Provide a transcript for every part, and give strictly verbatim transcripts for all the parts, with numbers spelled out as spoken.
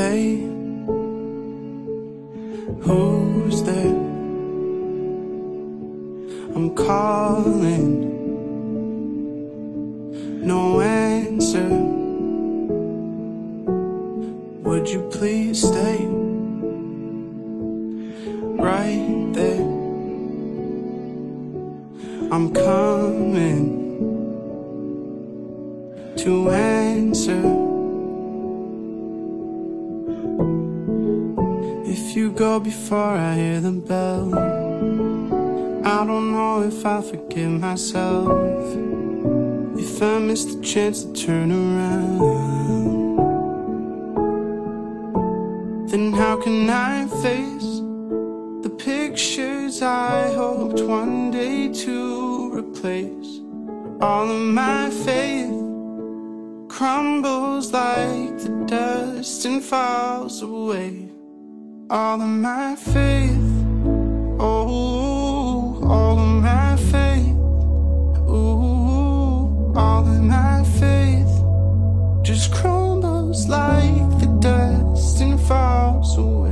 Hey, who's there? I'm calling, no answer. Would you please stay right there? I'm coming to answer. If you go before I hear the bell, I don't know if I'll forgive myself if I miss the chance to turn around. Then how can I face the pictures I hoped one day to replace? All of my faith crumbles like the dust and falls away. All of my faith, oh, all of my faith, ooh, all of my faith just crumbles like the dust and falls away.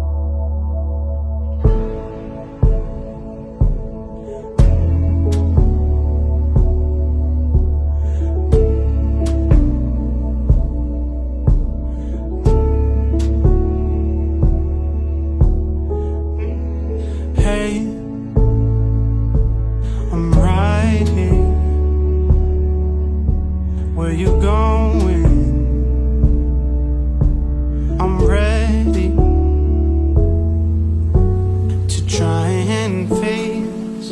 Hey, I'm right here. Where you going? I'm ready to try and face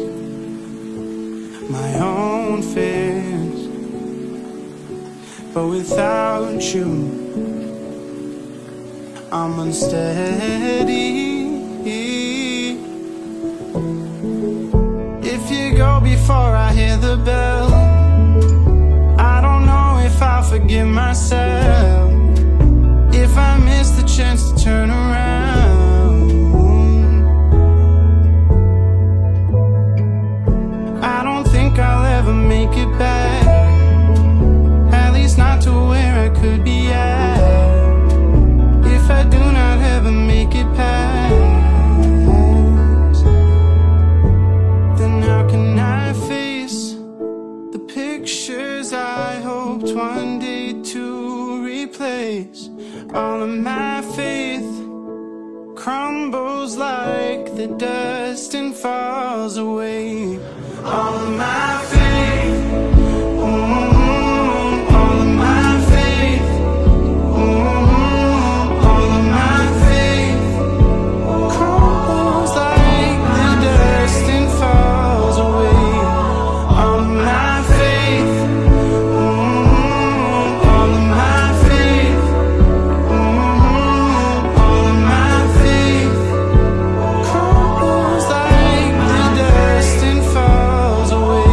my own fears, but without you, I'm unsteady. If you go before I hear the bell, I don't know if I'll forgive myself if I miss the chance to turn around. I don't think I'll ever make it back, at least not to where I could be at, if I do not ever make it past. Then how can I face the pictures I hoped one day to replace? All of my faith crumbles like the dust and falls away. All of my faith, mm, all of my faith, mm, all of my faith crumbles like the dust and falls away. All of my faith, mm, all of my faith, mm, all of my faith crumbles like the dust and falls away.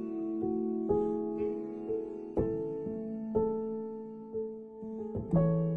Thank you.